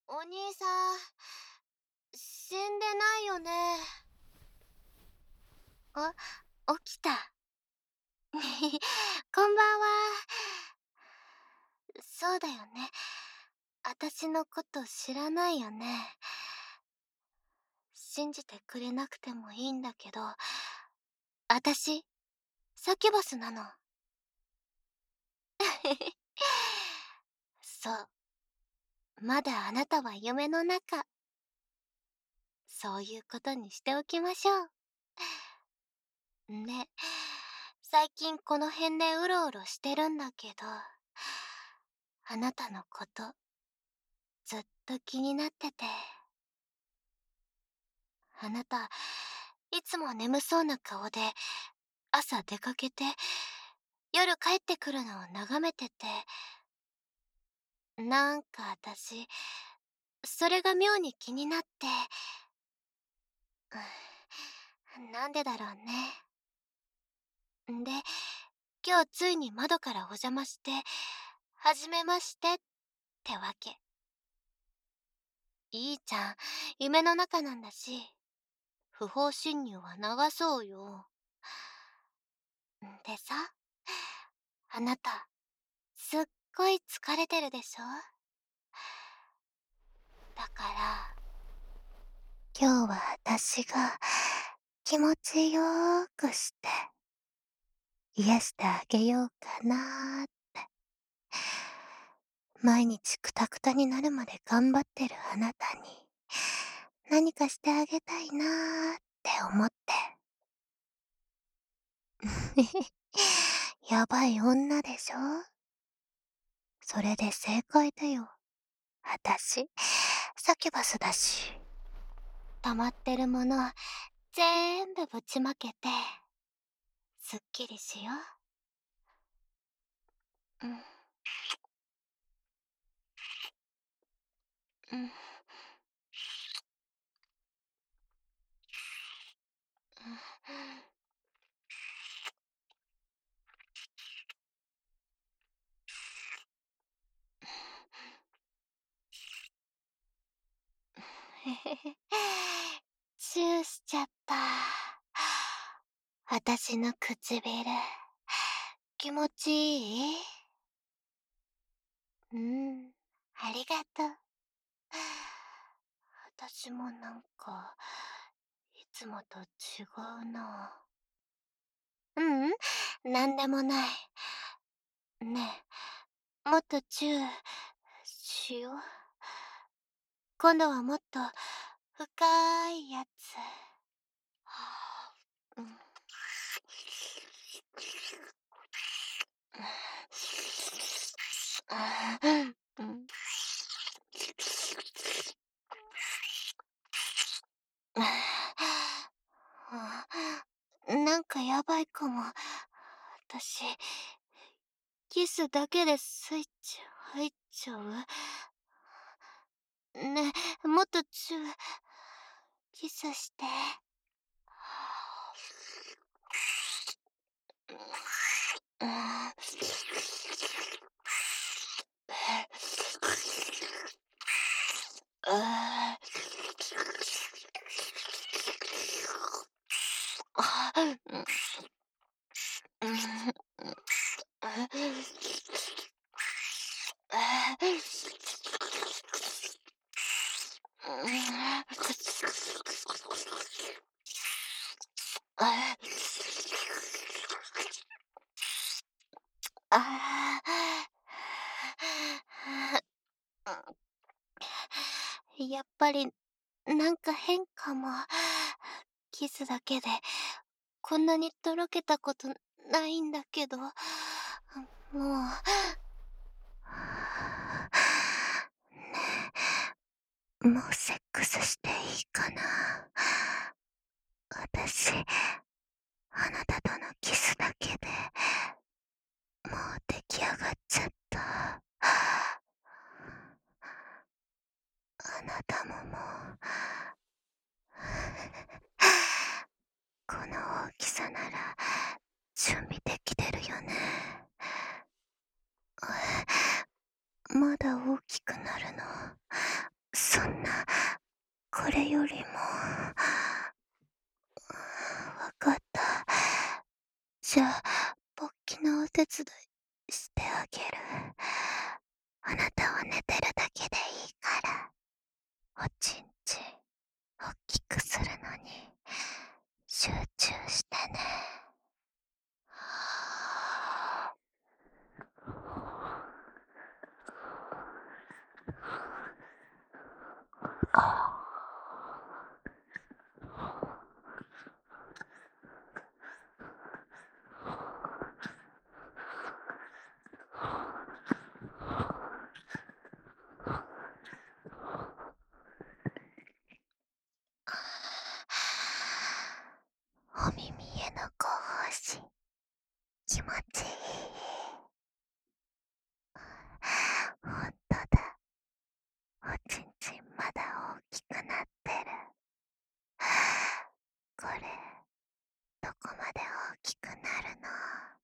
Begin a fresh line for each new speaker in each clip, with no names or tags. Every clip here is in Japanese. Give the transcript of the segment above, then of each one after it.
お兄さん、死んでないよね。あ、起きた。こんばんは。そうだよね。私のこと知らないよね。信じてくれなくてもいいんだけど、私、サキュバスなの。そう。まだあなたは夢の中。そういうことにしておきましょう。ね。最近この辺でうろうろしてるんだけど、あなたのこと、ずっと気になってて。あなた、いつも眠そうな顔で、朝出かけて、夜帰ってくるのを眺めてて、なんか私、それが妙に気になって、なんでだろうね。で、今日ついに窓からお邪魔して、はじめましてってわけ。いいじゃん、夢の中なんだし、不法侵入は流そうよ。でさ、あなた、すっごい疲れてるでしょ？だから、今日は私が気持ちよーくして癒してあげようかなーって。毎日クタクタになるまで頑張ってるあなたに何かしてあげたいなーって思って。やばい女でしょ？それで正解だよ。私、サキュバスだし。溜まってるものぜーんぶぶちまけて、すっきりしよう。うん。うん。へへへ。チューしちゃった。私の唇、気持ちいい？うん、ありがとう。私もなんか、いつもと違うな。ううん、なんでもない。ねえ、もっとチューしよう。今度はもっと深いやつ。うん。うん。なんかやばいかも。私、キスだけでスイッチ入っちゃう？ねえ、もっとキスして。うん。やっぱり、なんか変かも。キスだけで、こんなにとろけたことないんだけど。ももうセックスしていいかな。私、あなたとのキスだけでもう出来上がっちゃった。あなたももうこの大きさなら準備できてるよね。まだ大きくなるのそんな、これよりも。わかった。じゃあ、勃起のお手伝いしてあげる。あなたは寝てるだけでいいから、おちんちん、おっきくするのに、集中してね。お耳へのご奉仕、気持ちいい。ほんとだ。おちんちんまだ大きくなってる。これ、どこまで大きくなるの？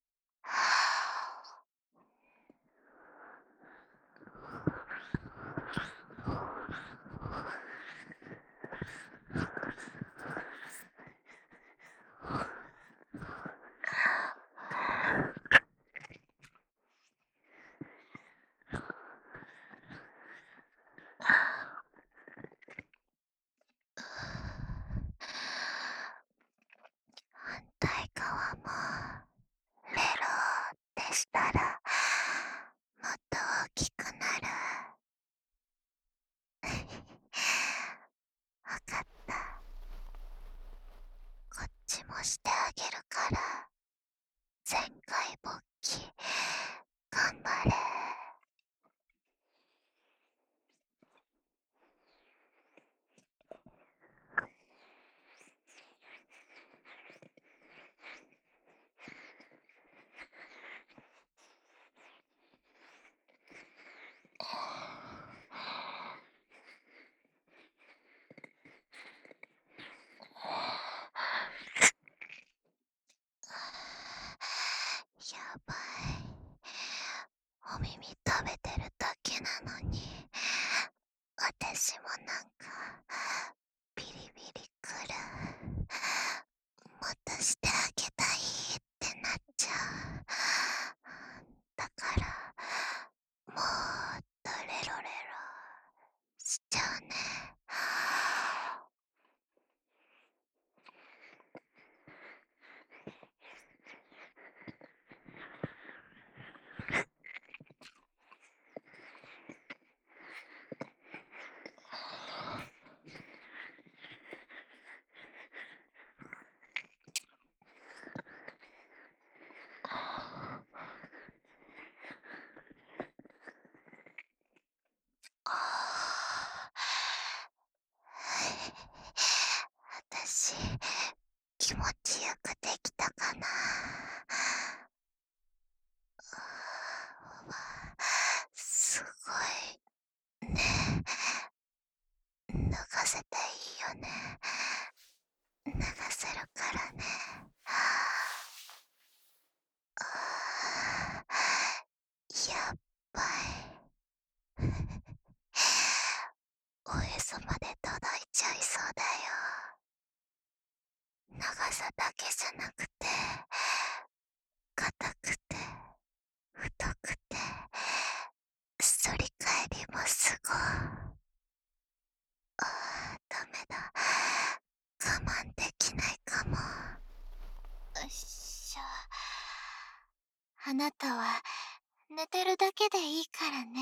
反対側もレロってしたらもっと大きくなる。わかった。こっちもしてあげるから、全開勃起頑張れ。やばい。お耳食べてるだけなのに、私もなんかビリビリくる。もっとしてあげたいってなっちゃう。だからもっとレロレロしちゃうね。私、気持ちよくできたかな。すごいね。脱がせていいよね。脱がせるからね。やっばい。おへそまで届いちゃいそうだよ。長さだけじゃなくて、硬くて、太くて、反り返りもすごい。ダメだ。我慢できないかも。よっしゃ。あなたは寝てるだけでいいからね。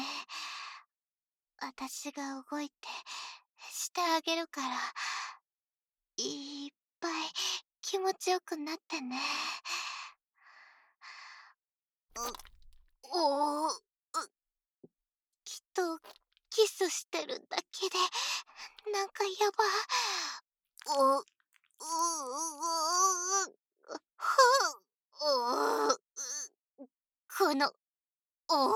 私が動いてしてあげるから、いっぱい気持ちよくなってね。おお、きっとキスしてるだけでなんかやば。お、うおお、この、おお、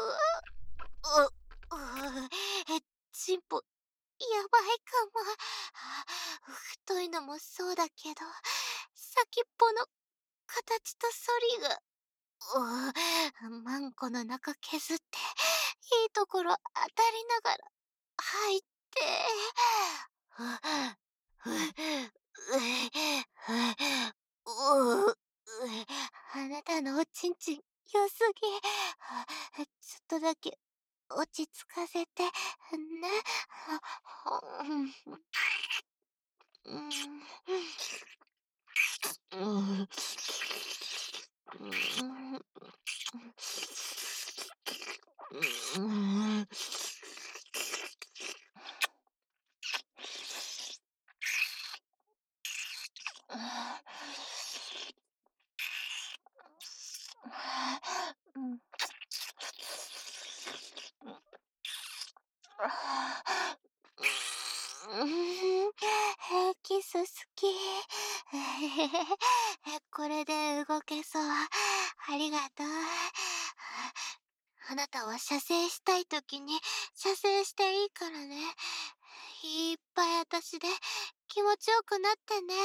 チンポ、やばいかも。太いのもそうだけど、先っぽの形と反りが、マンコの中削って、いいところ当たりながら、入って。あなたのおちんちん良すぎ。ちょっとだけ落ち着かせてね。キス好き。これで動けそう。ありがとう。あなたは射精したいときに射精していいからね。いっぱい私で気持ちよくなってね。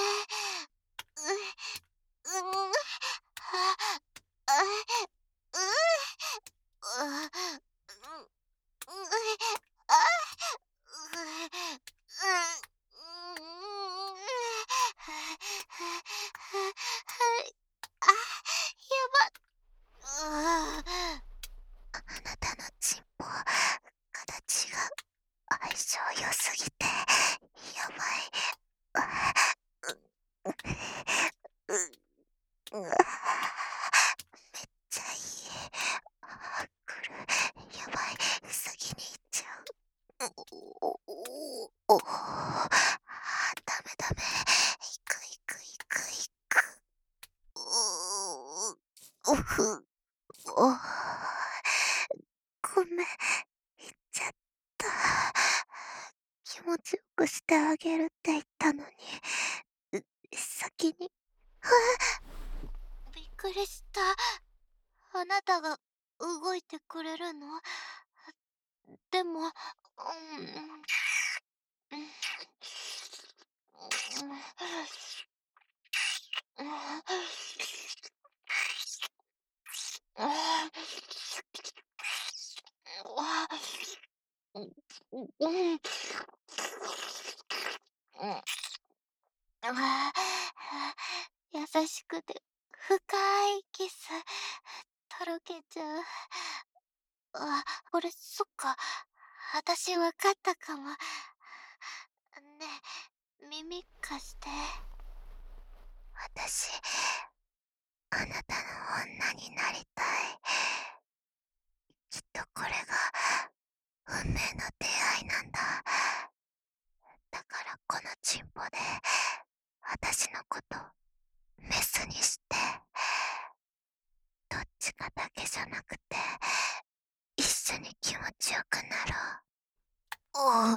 うん、あ、あ、うん、あ、あ、あなたのチンポ、形が相性良すぎて、やばい。めっちゃいい。来る。やばい。先に行っちゃう。ダメダメ。行く行く行く行く。おふ。おごめん。行っちゃった。気持ちよくしてあげるって言ったのに、先に。びっくりした。あなたが動いてくれるの？でも、優しくて深いキス、とろけちゃう。これ、そっか。私わかったかも。ねえ、耳貸して。私、あなたの女になりたい。きっとこれが運命の出会いなんだ。だからこのチンポで私のことメスにして、どっちかだけじゃなくて一緒に気持ちよくなろう。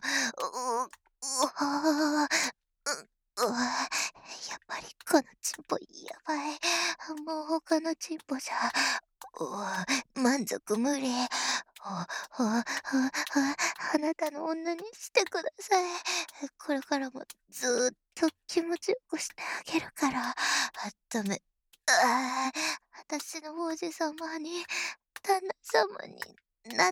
やっぱりこのチンポやばい。もう他のチンポじゃ満足無理。あなたの女にしてください。これからもずーっと気持ちよくしてあげるから。ダメ。私の王子様に、旦那様になって。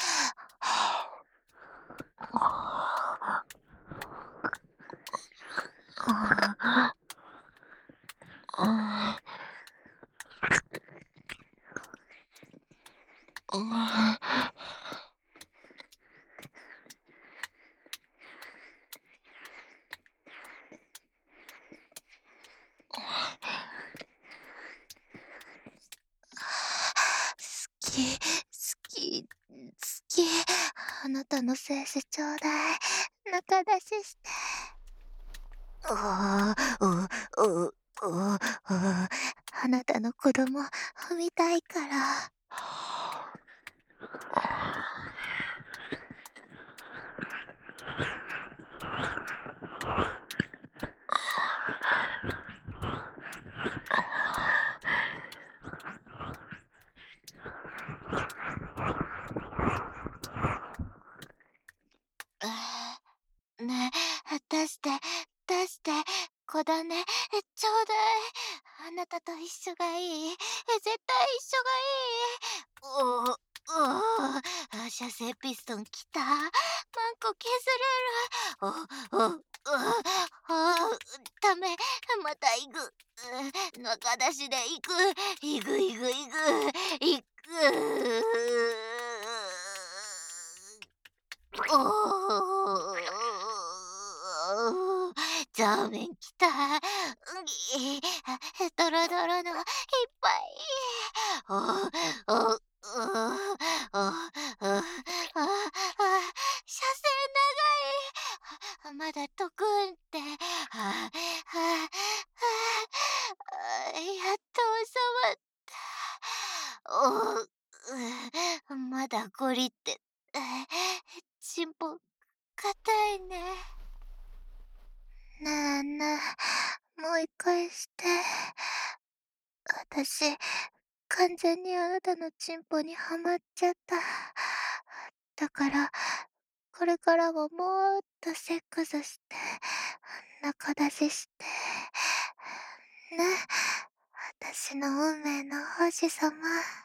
好き、好き、好き。あなたの精子ちょうだい。中出しして。あなたの子供産みたいから。ねえ、出して、出して、子だね、ちょうだい。あなたと一緒がいい。絶対一緒がいい。射精ピストン来た。 こ削れる。ダメ。また行く。中出しで行く。行く。おお、ザーメンきた。ドロドロのいっぱい。おおおおおあ車線長い。まだとくんって。やっと収まった。まだゴリって。チンポ硬いね。なあなあ、もう一回して。私、完全にあなたのチンポにはまっちゃった。だから、これからももっとセックスして、中出しして。ね、私の運命の王子様。